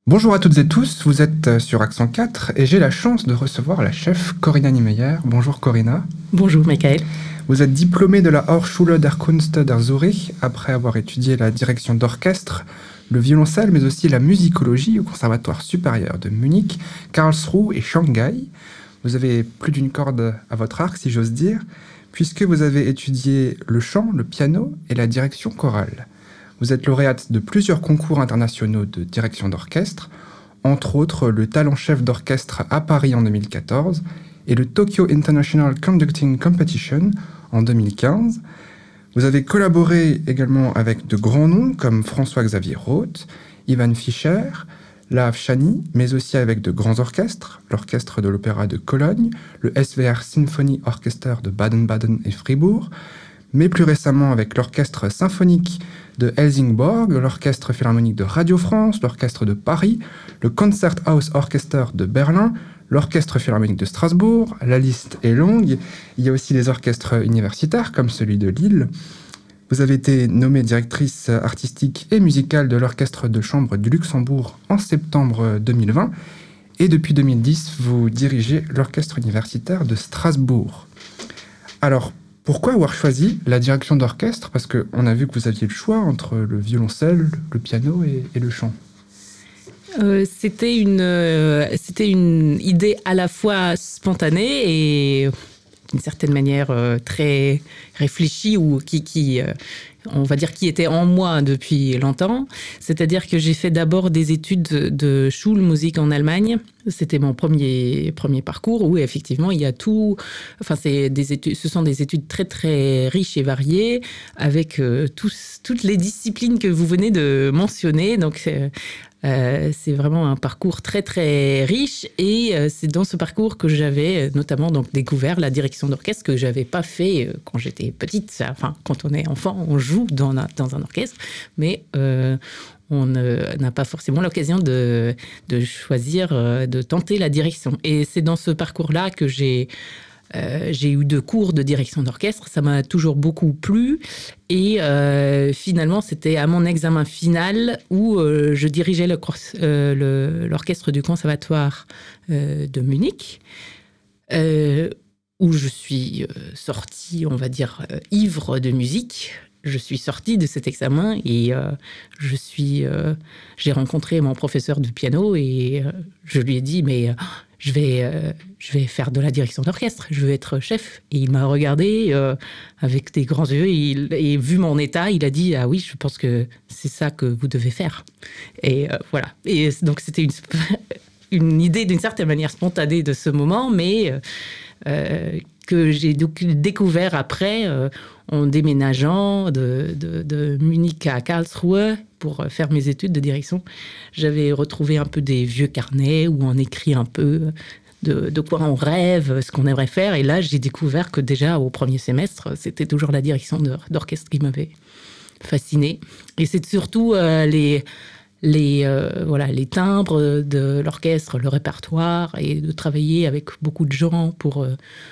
Bonjour à toutes et tous, vous êtes sur Accent 4 et j'ai la chance de recevoir la chef Corinna Niemeyer. Bonjour Corinna. Bonjour Michael. Vous êtes diplômée de la Hochschule der Künste der Zürich après avoir étudié la direction d'orchestre, le violoncelle mais aussi la musicologie au Conservatoire supérieur de Munich, Karlsruhe et Shanghai. Vous avez plus d'une corde à votre arc si j'ose dire, puisque vous avez étudié le chant, le piano et la direction chorale. Vous êtes lauréate de plusieurs concours internationaux de direction d'orchestre, entre autres le Talent Chef d'Orchestre à Paris en 2014 et le Tokyo International Conducting Competition en 2015. Vous avez collaboré également avec de grands noms comme François-Xavier Roth, Ivan Fischer, Laaf Chani, mais aussi avec de grands orchestres, l'Orchestre de l'Opéra de Cologne, le SVR Symphony Orchester de Baden-Baden et Fribourg, mais plus récemment avec l'Orchestre symphonique de Helsingborg, l'Orchestre philharmonique de Radio France, l'Orchestre de Paris, le Concerthaus Orchester de Berlin, l'Orchestre philharmonique de Strasbourg. La liste est longue. Il y a aussi des orchestres universitaires comme celui de Lille. Vous avez été nommée directrice artistique et musicale de l'Orchestre de chambre du Luxembourg en septembre 2020. Et depuis 2010, vous dirigez l'Orchestre universitaire de Strasbourg. Alors, pourquoi avoir choisi la direction d'orchestre ? Parce qu'on a vu que vous aviez le choix entre le violoncelle, le piano et le chant. C'était une idée à la fois spontanée et d'une certaine manière très réfléchie ou on va dire, qui était en moi depuis longtemps. C'est-à-dire que j'ai fait d'abord des études de Schulmusik en Allemagne. C'était mon premier parcours où effectivement il y a tout. Enfin, ce sont des études très très riches et variées avec toutes les disciplines que vous venez de mentionner. Donc c'est vraiment un parcours très très riche et c'est dans ce parcours que j'avais notamment donc découvert la direction d'orchestre que j'avais pas fait quand j'étais petite. Enfin, quand on est enfant, on joue dans un orchestre, mais on n'a pas forcément l'occasion de choisir, de tenter la direction. Et c'est dans ce parcours-là que j'ai eu 2 cours de direction d'orchestre. Ça m'a toujours beaucoup plu. Et finalement, c'était à mon examen final où je dirigeais l'orchestre du Conservatoire de Munich, où je suis sortie, on va dire, ivre de musique. Je suis sortie de cet examen et j'ai rencontré mon professeur de piano et je lui ai dit « mais je vais faire de la direction d'orchestre, je veux être chef ». Et il m'a regardé avec des grands yeux et vu mon état, il a dit « ah oui, je pense que c'est ça que vous devez faire ». Et voilà. Et donc c'était une idée d'une certaine manière spontanée de ce moment, mais que j'ai découvert après en déménageant de Munich à Karlsruhe pour faire mes études de direction. J'avais retrouvé un peu des vieux carnets où on écrit un peu de quoi on rêve, ce qu'on aimerait faire. Et là, j'ai découvert que déjà au premier semestre, c'était toujours la direction d'orchestre qui m'avait fascinée. Et c'est surtout les timbres de l'orchestre, le répertoire, et de travailler avec beaucoup de gens pour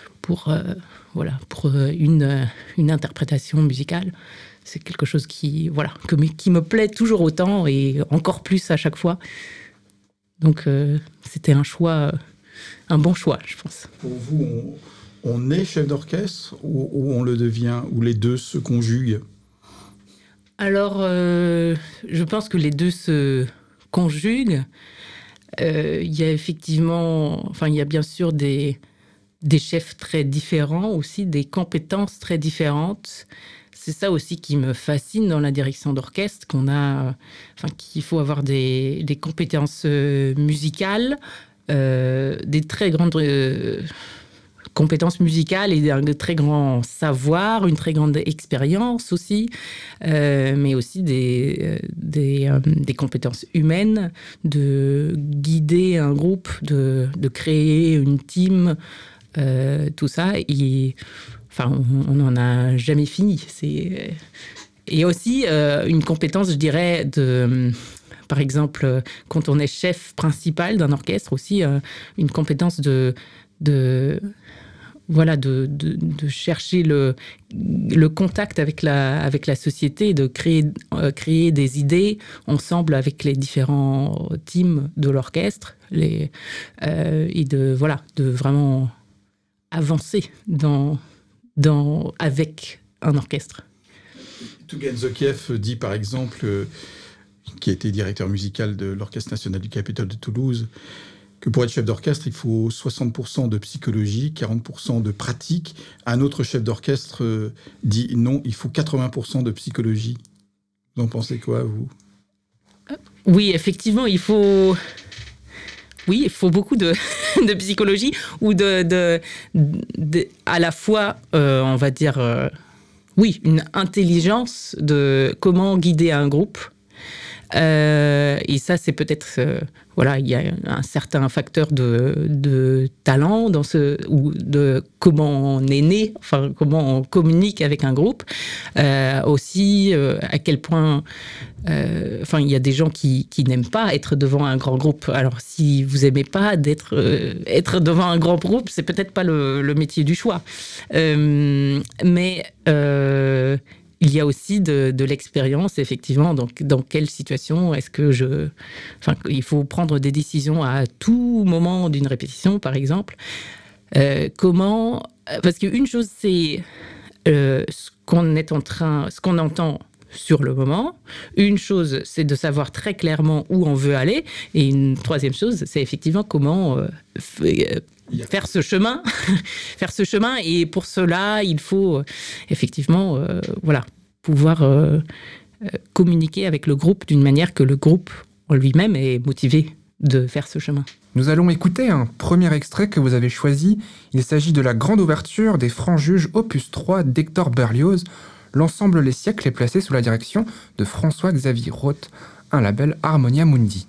une interprétation musicale. C'est quelque chose qui me plaît toujours autant et encore plus à chaque fois. Donc c'était un bon choix, je pense. Pour vous, on est chef d'orchestre ou on le devient, ou les deux se conjuguent ? Alors, je pense que les deux se conjuguent. Il y a effectivement, il y a bien sûr des chefs très différents aussi, des compétences très différentes. C'est ça aussi qui me fascine dans la direction d'orchestre, qu'il faut avoir des compétences musicales, des très grandes compétences musicales et un très grand savoir, une très grande expérience aussi, mais aussi des compétences humaines, de guider un groupe, de créer une team, tout ça. Et on n'en a jamais fini. Et aussi une compétence, je dirais, par exemple, quand on est chef principal d'un orchestre, aussi une compétence de chercher le contact avec la société, de créer des idées ensemble avec les différents teams de l'orchestre, et de vraiment avancer avec un orchestre. Tougen Zokiev dit par exemple, qui a été directeur musical de l'Orchestre national du Capitole de Toulouse, que pour être chef d'orchestre, il faut 60% de psychologie, 40% de pratique. Un autre chef d'orchestre dit non, il faut 80% de psychologie. Vous en pensez quoi, vous ? Oui, effectivement, il faut beaucoup de psychologie ou à la fois, on va dire, une intelligence de comment guider un groupe. Et ça, c'est peut-être, il y a un certain facteur de talent ou de comment on est né, enfin comment on communique avec un groupe. Aussi, à quel point, il y a des gens qui n'aiment pas être devant un grand groupe. Alors, si vous aimez pas être devant un grand groupe, c'est peut-être pas le métier du choix. Mais il y a aussi de l'expérience, effectivement. Donc, dans quelle situation est-ce que il faut prendre des décisions à tout moment d'une répétition, par exemple. Parce qu'une chose, c'est ce qu'on entend sur le moment. Une chose, c'est de savoir très clairement où on veut aller. Et une troisième chose, c'est effectivement comment faire ce chemin. Faire ce chemin. Et pour cela, il faut effectivement pouvoir communiquer avec le groupe d'une manière que le groupe en lui-même est motivé de faire ce chemin. Nous allons écouter un premier extrait que vous avez choisi. Il s'agit de la grande ouverture des Francs-Juges opus 3 d'Hector Berlioz. L'ensemble Les Siècles est placé sous la direction de François-Xavier Roth, un label Harmonia Mundi.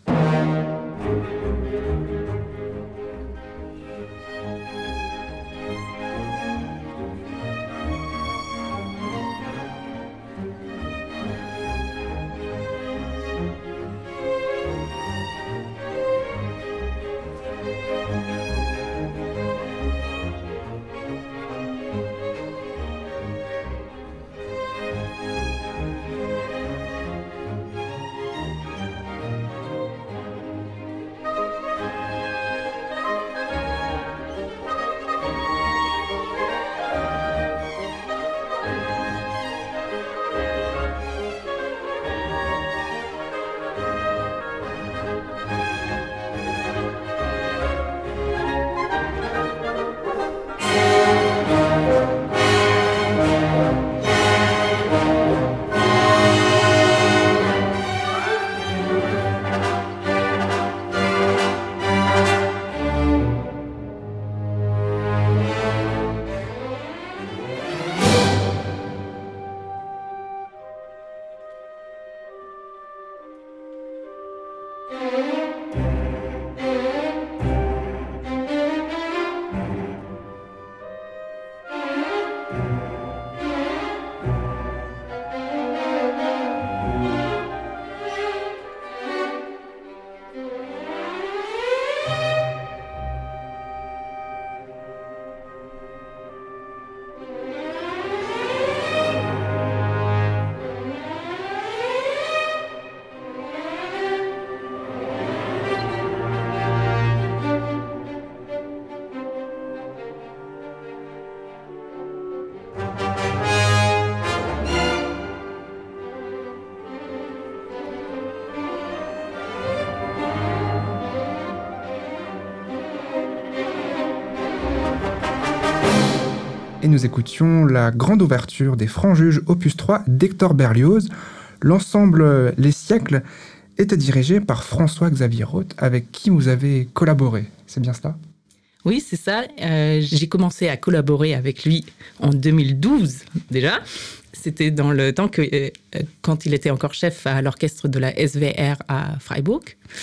Et nous écoutions la grande ouverture des Francs-Juges opus 3 d'Hector Berlioz. L'ensemble Les Siècles était dirigé par François-Xavier Roth, avec qui vous avez collaboré. C'est bien cela ? Oui, c'est ça. J'ai commencé à collaborer avec lui en 2012 déjà. C'était dans le temps quand il était encore chef à l'orchestre de la SVR à Freiburg.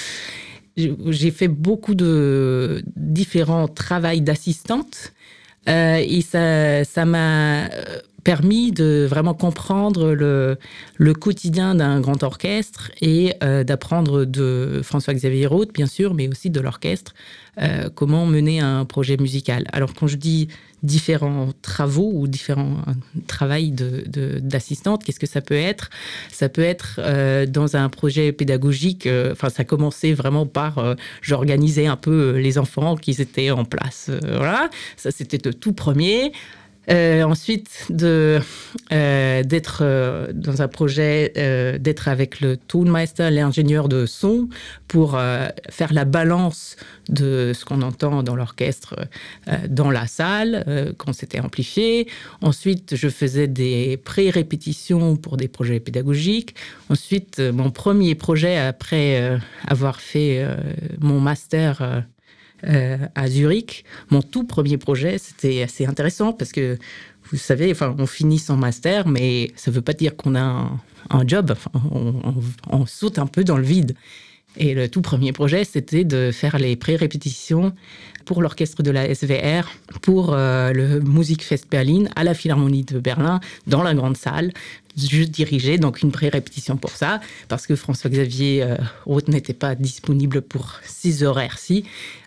J'ai fait beaucoup de différents travaux d'assistante et ça m'a permis de vraiment comprendre le quotidien d'un grand orchestre et d'apprendre de François-Xavier Roth, bien sûr, mais aussi de l'orchestre, comment mener un projet musical. Alors, quand je dis différents travaux ou différents travails d'assistante, qu'est-ce que ça peut être ? Ça peut être dans un projet pédagogique, ça commençait vraiment par j'organisais un peu les enfants qui étaient en place. Voilà, ça c'était le tout premier. Ensuite, d'être dans un projet, d'être avec le Tonmeister, l'ingénieur de son, pour faire la balance de ce qu'on entend dans l'orchestre, dans la salle, quand c'était amplifié. Ensuite, je faisais des pré-répétitions pour des projets pédagogiques. Ensuite, mon premier projet, après avoir fait mon master à Zurich, mon tout premier projet, c'était assez intéressant parce que, vous savez, on finit son master, mais ça ne veut pas dire qu'on a un job. On saute un peu dans le vide. Et le tout premier projet, c'était de faire les pré-répétitions pour l'orchestre de la SWR, pour le Musikfest Berlin, à la Philharmonie de Berlin, dans la grande salle. Je dirigeais donc une pré-répétition pour ça, parce que François-Xavier Roth n'était pas disponible pour 6 horaires-ci.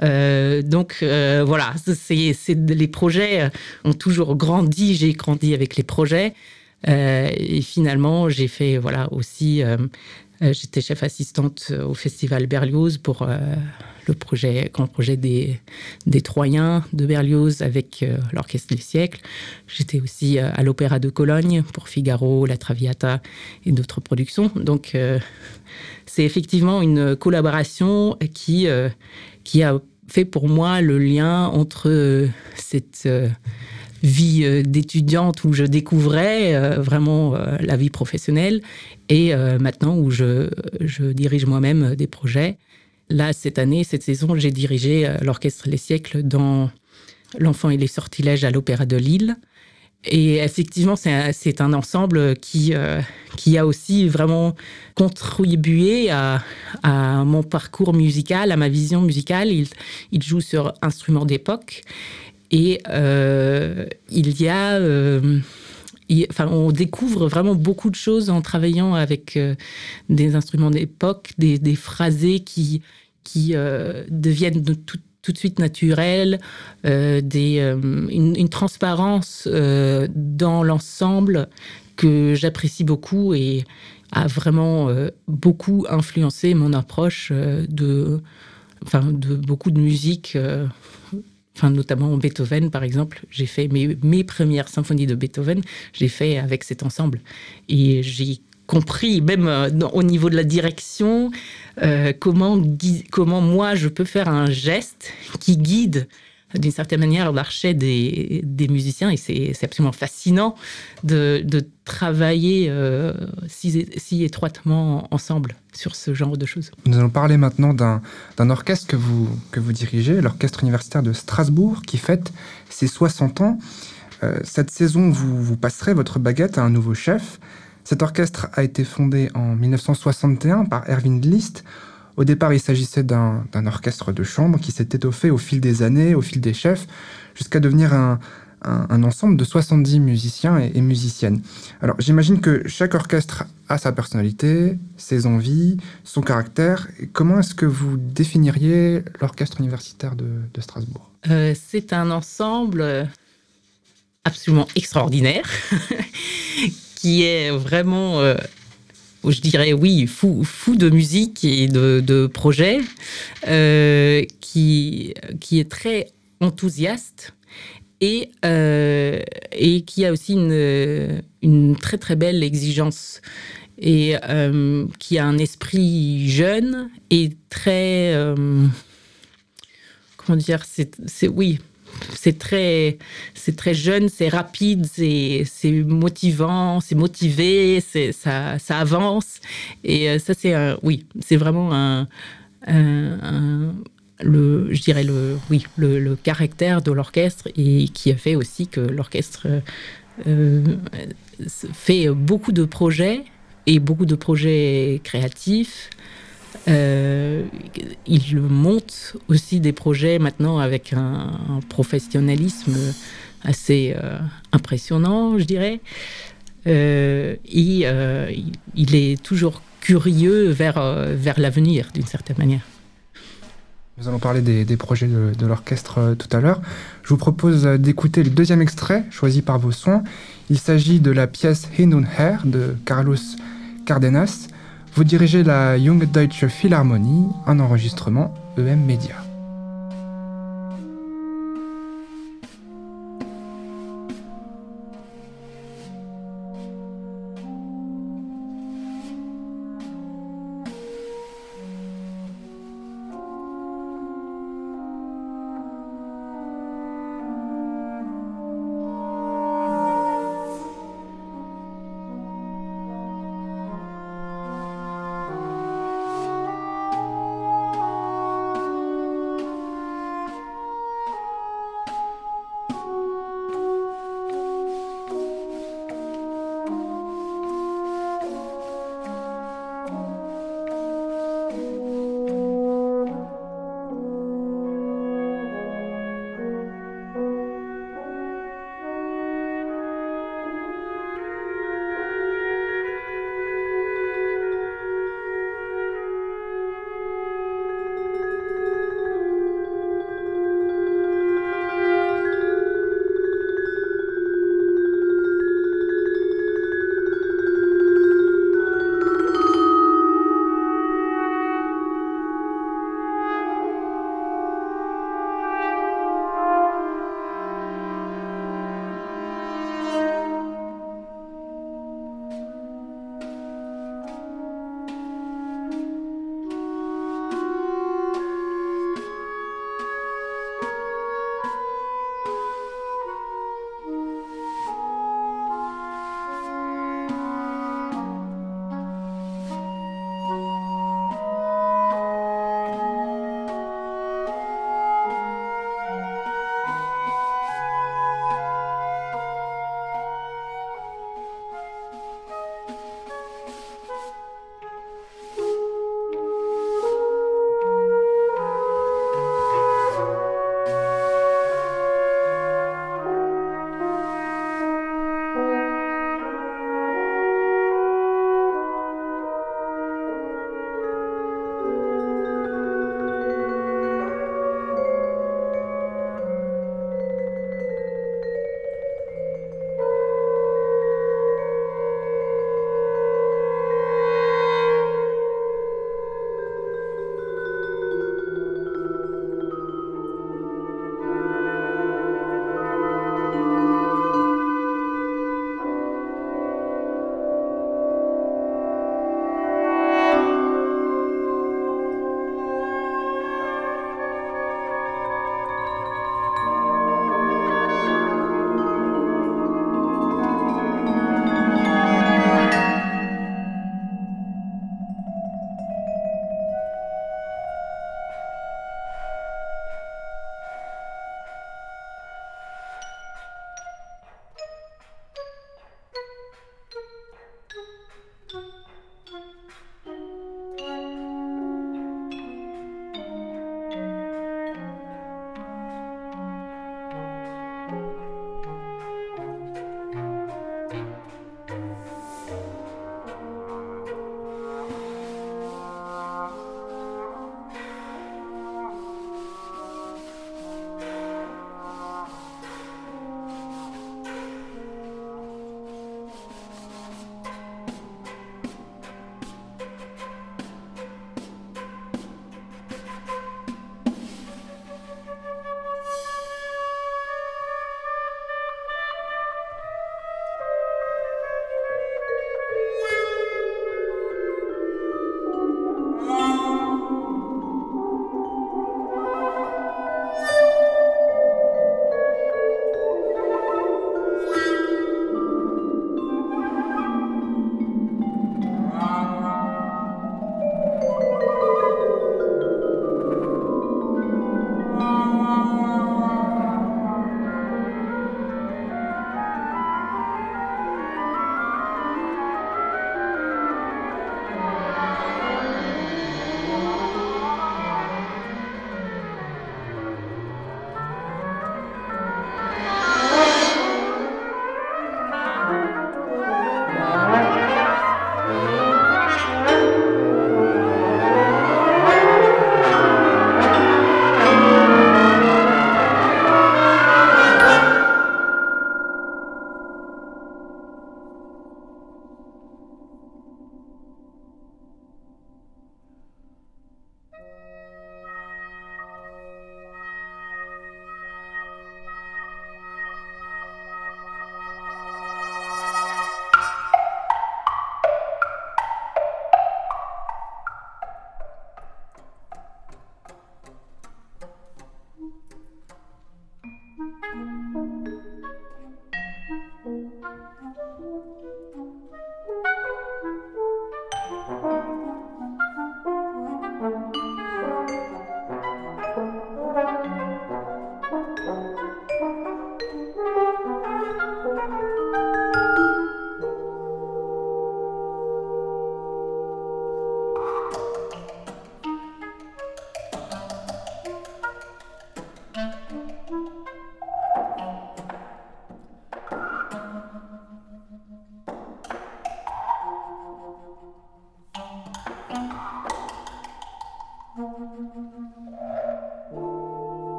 Voilà, les projets ont toujours grandi. J'ai grandi avec les projets. Et finalement, j'ai fait aussi... j'étais chef assistante au Festival Berlioz pour le grand projet des Troyens de Berlioz avec l'Orchestre des siècles. J'étais aussi à l'Opéra de Cologne pour Figaro, La Traviata et d'autres productions. Donc, c'est effectivement une collaboration qui a fait pour moi le lien entre cette vie d'étudiante où je découvrais vraiment la vie professionnelle et maintenant où je dirige moi-même des projets. Là, cette saison, j'ai dirigé l'Orchestre Les Siècles dans L'Enfant et les Sortilèges à l'Opéra de Lille. Et effectivement, c'est un ensemble qui a aussi vraiment contribué à mon parcours musical, à ma vision musicale. Il joue sur instruments d'époque. Et il y a... on découvre vraiment beaucoup de choses en travaillant avec des instruments d'époque, des phrasés qui deviennent tout de suite naturels, une transparence dans l'ensemble que j'apprécie beaucoup et a vraiment beaucoup influencé mon approche de beaucoup de musique. Notamment Beethoven, par exemple. J'ai fait mes premières symphonies de Beethoven, j'ai fait avec cet ensemble. Et j'ai compris, même au niveau de la direction, comment moi, je peux faire un geste qui guide, d'une certaine manière, l'archet des musiciens. Et c'est absolument fascinant de travailler si étroitement ensemble sur ce genre de choses. Nous allons parler maintenant d'un orchestre que vous dirigez, l'Orchestre universitaire de Strasbourg, qui fête ses 60 ans. Cette saison, vous passerez votre baguette à un nouveau chef. Cet orchestre a été fondé en 1961 par Erwin List. Au départ, il s'agissait d'un orchestre de chambre qui s'est étoffé au fil des années, au fil des chefs, jusqu'à devenir un ensemble de 70 musiciens et musiciennes. Alors, j'imagine que chaque orchestre a sa personnalité, ses envies, son caractère. Comment est-ce que vous définiriez l'Orchestre universitaire de Strasbourg ? C'est un ensemble absolument extraordinaire qui est vraiment... je dirais fou de musique et de projets, qui est très enthousiaste et qui a aussi une très très belle exigence et qui a un esprit jeune et très c'est très jeune, c'est rapide, c'est motivant, c'est motivé, ça avance. Et ça, c'est vraiment le caractère de l'orchestre et qui a fait aussi que l'orchestre fait beaucoup de projets et beaucoup de projets créatifs. Il monte aussi des projets maintenant avec un professionnalisme assez impressionnant, je dirais. Il est toujours curieux vers l'avenir, d'une certaine manière. Nous allons parler des projets de l'orchestre tout à l'heure. Je vous propose d'écouter le deuxième extrait choisi par vos soins. Il s'agit de la pièce Hin und Her de Carlos Cardenas. Vous dirigez la Junge Deutsche Philharmonie, un enregistrement EM Media.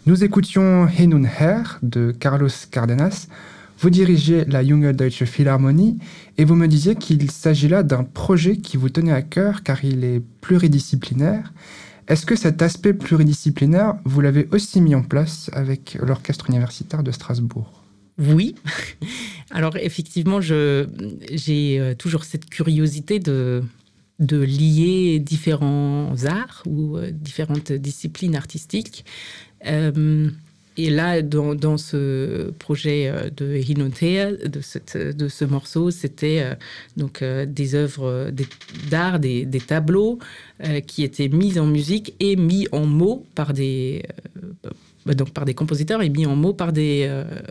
Nous écoutions Hin und Her de Carlos Cardenas. Vous dirigez la Junge Deutsche Philharmonie et vous me disiez qu'il s'agit là d'un projet qui vous tenait à cœur car il est pluridisciplinaire. Est-ce que cet aspect pluridisciplinaire, vous l'avez aussi mis en place avec l'Orchestre universitaire de Strasbourg ? Oui. Alors effectivement, j'ai toujours cette curiosité de lier différents arts ou différentes disciplines artistiques. Et là, dans ce projet de Hin und Her, de ce morceau, c'était des œuvres d'art, des tableaux qui étaient mis en musique et mis en mots par des compositeurs et mis en mots par des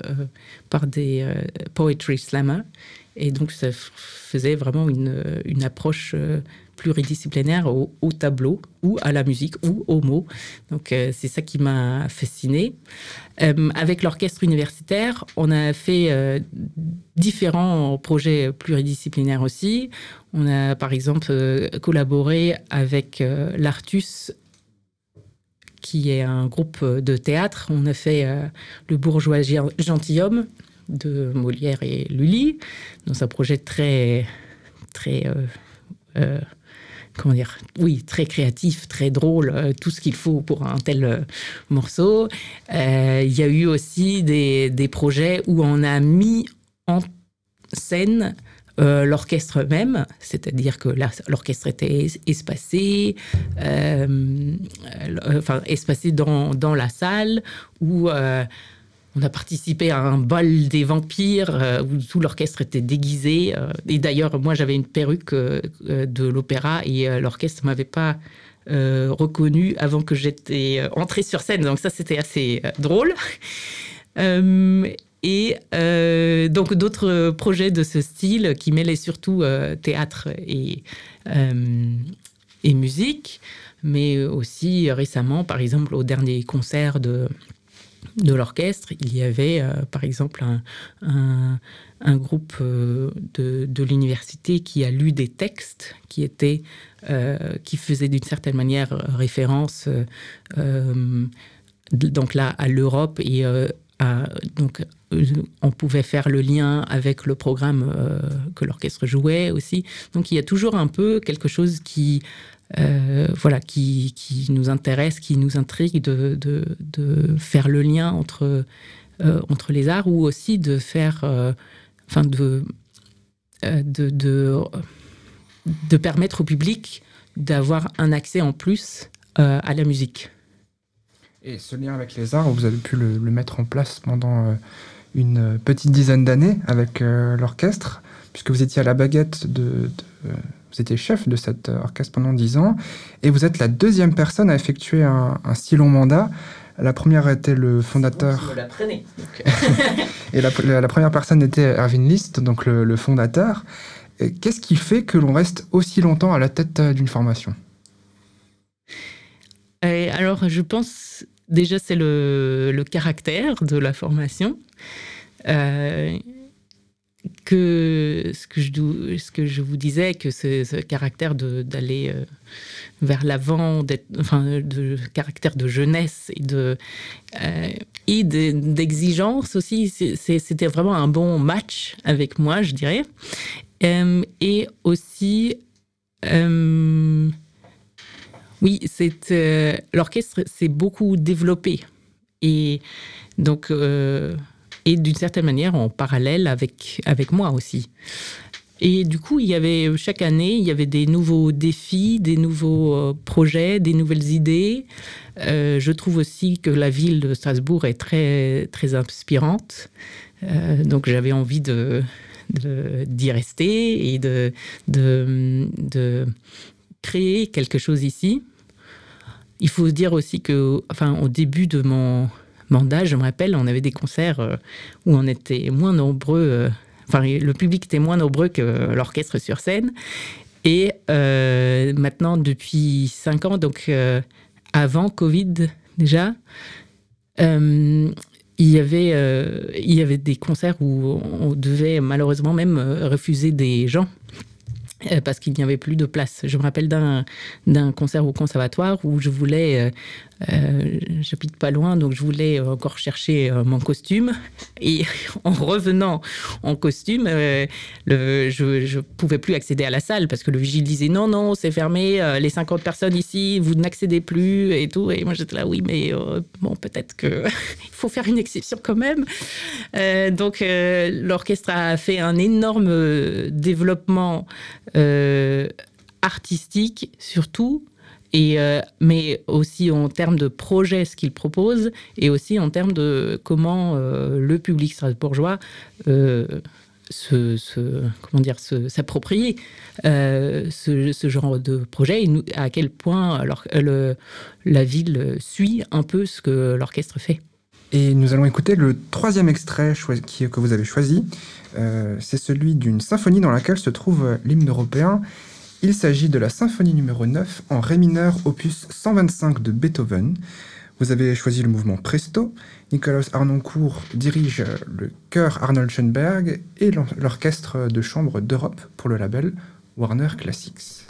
poetry slammers. Et donc, ça faisait vraiment une approche pluridisciplinaire au tableau, ou à la musique, ou aux mots. Donc, c'est ça qui m'a fascinée. Avec l'orchestre universitaire, on a fait différents projets pluridisciplinaires aussi. On a, par exemple, collaboré avec l'Artus, qui est un groupe de théâtre. On a fait Le bourgeois gentilhomme de Molière et Lully, dans un projet très créatif, très drôle, tout ce qu'il faut pour un tel morceau. Il y a eu aussi des projets où on a mis en scène l'orchestre même, c'est-à-dire que l'orchestre était espacé, espacé dans la salle, où on a participé à un bal des vampires où tout l'orchestre était déguisé. Et d'ailleurs, moi, j'avais une perruque de l'opéra et l'orchestre ne m'avait pas reconnue avant que j'étais entrée sur scène. Donc ça, c'était assez drôle. Et donc d'autres projets de ce style qui mêlaient surtout théâtre et musique, mais aussi récemment, par exemple, au dernier concert de l'orchestre, il y avait par exemple un groupe de l'université qui a lu des textes qui faisaient d'une certaine manière référence donc là à l'Europe et donc on pouvait faire le lien avec le programme que l'orchestre jouait aussi. Donc il y a toujours un peu quelque chose qui nous intéresse, qui nous intrigue de faire le lien entre les arts, ou aussi de faire, de permettre au public d'avoir un accès en plus à la musique. Et ce lien avec les arts, vous avez pu le mettre en place pendant une petite dizaine d'années avec l'orchestre, puisque vous étiez à la baguette vous étiez chef de cet orchestre pendant 10 ans, et vous êtes la deuxième personne à effectuer un si long mandat. La première était le fondateur... Vous me l'apprenez. Et la première personne était Erwin List, donc le fondateur. Et qu'est-ce qui fait que l'on reste aussi longtemps à la tête d'une formation ? Alors, je pense, déjà, c'est le caractère de la formation. Ce que je vous disais, que ce caractère d'aller vers l'avant, de caractère de jeunesse et d'exigence aussi, c'était vraiment un bon match avec moi, je dirais. Et aussi, oui, l'orchestre s'est beaucoup développé. Et donc... et d'une certaine manière en parallèle avec moi aussi. Et du coup, chaque année, il y avait des nouveaux défis, des nouveaux projets, des nouvelles idées. Je trouve aussi que la ville de Strasbourg est très, très inspirante. Donc j'avais envie d'y rester et de créer quelque chose ici. Il faut dire aussi que, au début de mon mandat, je me rappelle, on avait des concerts où on était moins nombreux, le public était moins nombreux que l'orchestre sur scène. Et maintenant, depuis 5 ans, donc avant Covid déjà, il y avait des concerts où on devait malheureusement même refuser des gens parce qu'il n'y avait plus de place. Je me rappelle d'un concert au conservatoire où je voulais j'habite pas loin, donc je voulais encore chercher mon costume. Et en revenant en costume, je pouvais plus accéder à la salle parce que le vigile disait non, c'est fermé, les 50 personnes ici, vous n'accédez plus et tout. Et moi j'étais là, oui, mais bon, peut-être qu'il faut faire une exception quand même. Donc l'orchestre a fait un énorme développement artistique surtout. Mais aussi en termes de projet, ce qu'il propose, et aussi en termes de comment le public strasbourgeois s'approprier ce genre de projet, et à quel point la ville suit un peu ce que l'orchestre fait. Et nous allons écouter le 3e extrait que vous avez choisi. C'est celui d'une symphonie dans laquelle se trouve l'hymne européen. Il s'agit de la symphonie numéro 9 en ré mineur, opus 125 de Beethoven. Vous avez choisi le mouvement Presto. Nikolaus Harnoncourt dirige le chœur Arnold Schoenberg et l'orchestre de chambre d'Europe pour le label Warner Classics.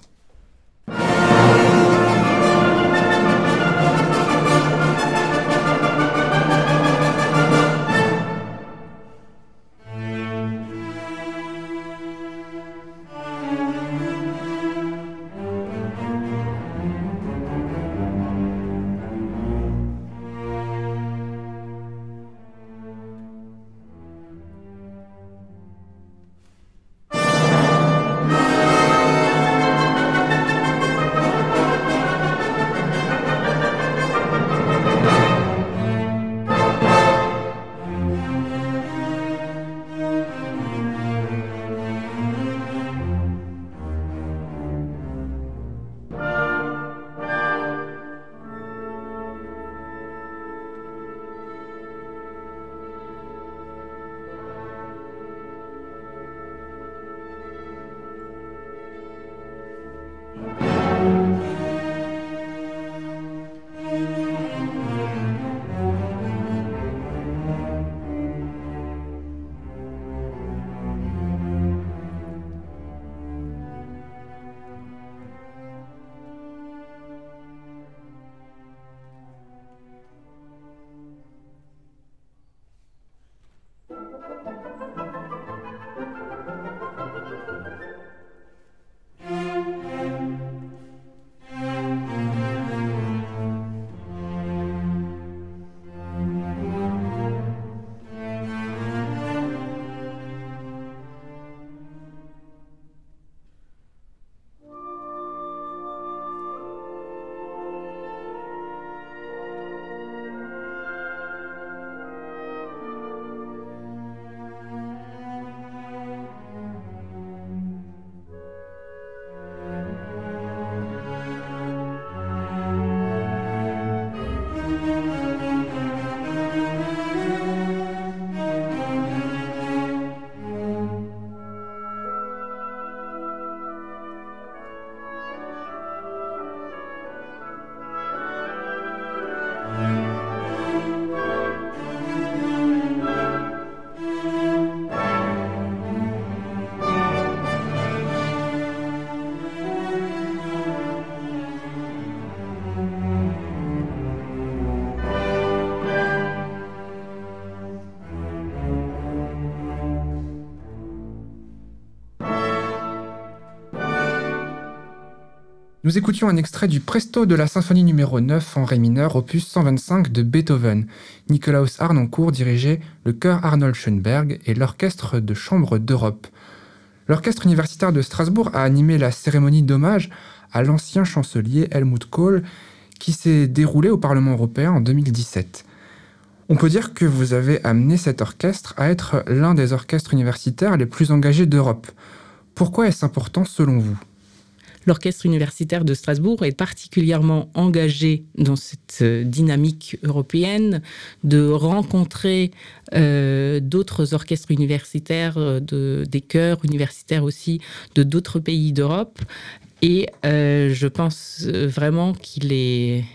Nous écoutions un extrait du Presto de la symphonie numéro 9 en ré mineur, opus 125 de Beethoven. Nikolaus Harnoncourt dirigeait le chœur Arnold Schoenberg et l'orchestre de chambre d'Europe. L'orchestre universitaire de Strasbourg a animé la cérémonie d'hommage à l'ancien chancelier Helmut Kohl qui s'est déroulée au Parlement européen en 2017. On peut dire que vous avez amené cet orchestre à être l'un des orchestres universitaires les plus engagés d'Europe. Pourquoi est-ce important selon vous ? L'orchestre universitaire de Strasbourg est particulièrement engagé dans cette dynamique européenne de rencontrer d'autres orchestres universitaires, des chœurs universitaires aussi de d'autres pays d'Europe. Et je pense vraiment qu'il est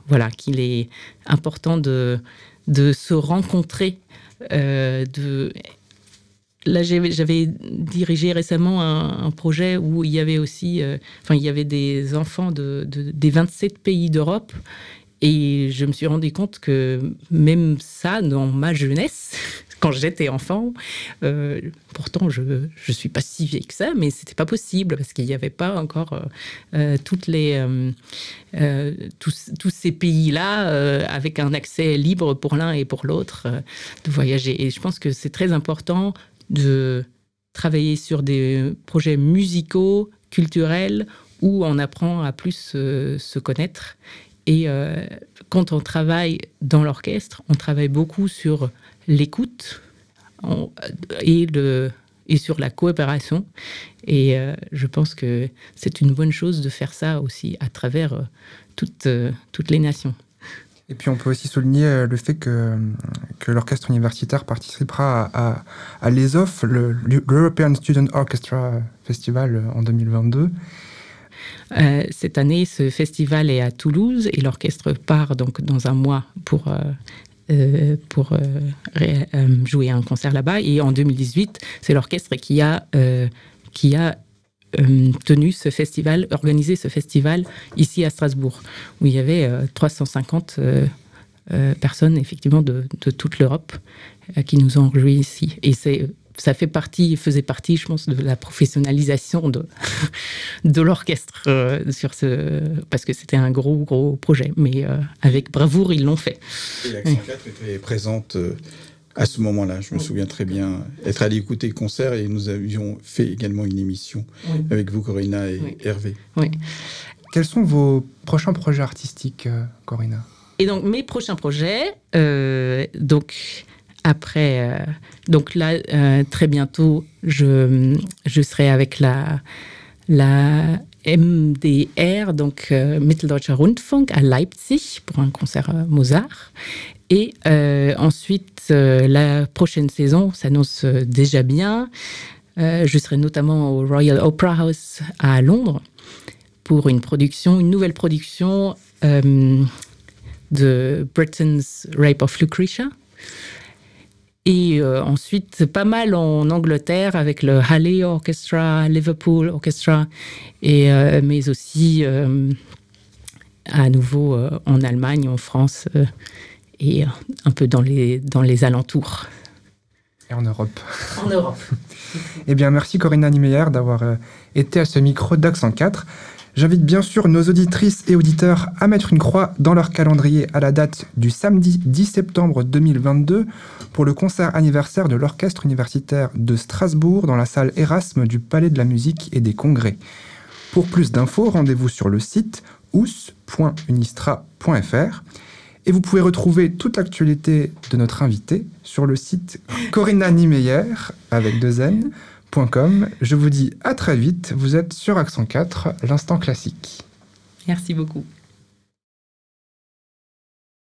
important de se rencontrer, Là, j'avais dirigé récemment un projet où il y avait aussi, il y avait des enfants des 27 pays d'Europe Et je me suis rendu compte que même ça, dans ma jeunesse, quand j'étais enfant, pourtant je suis pas si vieille que ça, mais c'était pas possible parce qu'il n'y avait pas encore tous ces pays-là avec un accès libre pour l'un et pour l'autre de voyager. Et je pense que c'est très important de travailler sur des projets musicaux, culturels, où on apprend à plus se connaître. Et quand on travaille dans l'orchestre, on travaille beaucoup sur l'écoute et sur la coopération. Et je pense que c'est une bonne chose de faire ça aussi à travers toutes les nations. Et puis on peut aussi souligner le fait que l'orchestre universitaire participera à l'ESOF, l'European Student Orchestra Festival en 2022. Cette année, ce festival est à Toulouse et l'orchestre part donc dans un mois pour jouer un concert là-bas. Et en 2018, c'est l'orchestre qui a tenu ce festival, organisé ce festival ici à Strasbourg, où il y avait 350 personnes effectivement de toute l'Europe qui nous ont rejoints ici. Et ça faisait partie, je pense, de la professionnalisation de l'orchestre parce que c'était un gros projet. Mais avec bravoure, ils l'ont fait. Et Accent 4 était présente à ce moment-là. Je me souviens très bien être allé écouter le concert et nous avions fait également une émission avec vous, Corinna et Hervé. Oui. Quels sont vos prochains projets artistiques, Corinna ? Et donc, mes prochains projets, après, donc là, très bientôt, je serai avec la MDR, donc Mitteldeutscher Rundfunk, à Leipzig, pour un concert Mozart. Et ensuite, la prochaine saison s'annonce déjà bien. Je serai notamment au Royal Opera House à Londres pour une nouvelle production de Britain's Rape of Lucretia. Et ensuite, pas mal en Angleterre avec le Halle Orchestra, Liverpool Orchestra, mais aussi à nouveau en Allemagne, en France et un peu dans les alentours. Et en Europe. En Europe. Eh bien, merci Corinna Niemeyer d'avoir été à ce micro d'Accent 4. J'invite bien sûr nos auditrices et auditeurs à mettre une croix dans leur calendrier à la date du samedi 10 septembre 2022 pour le concert anniversaire de l'Orchestre universitaire de Strasbourg dans la salle Erasme du Palais de la Musique et des Congrès. Pour plus d'infos, rendez-vous sur le site ous.unistra.fr et vous pouvez retrouver toute l'actualité de notre invité sur le site Corinna Niemeyer avec 2 N. Je vous dis à très vite, vous êtes sur Accent 4, l'instant classique. Merci beaucoup.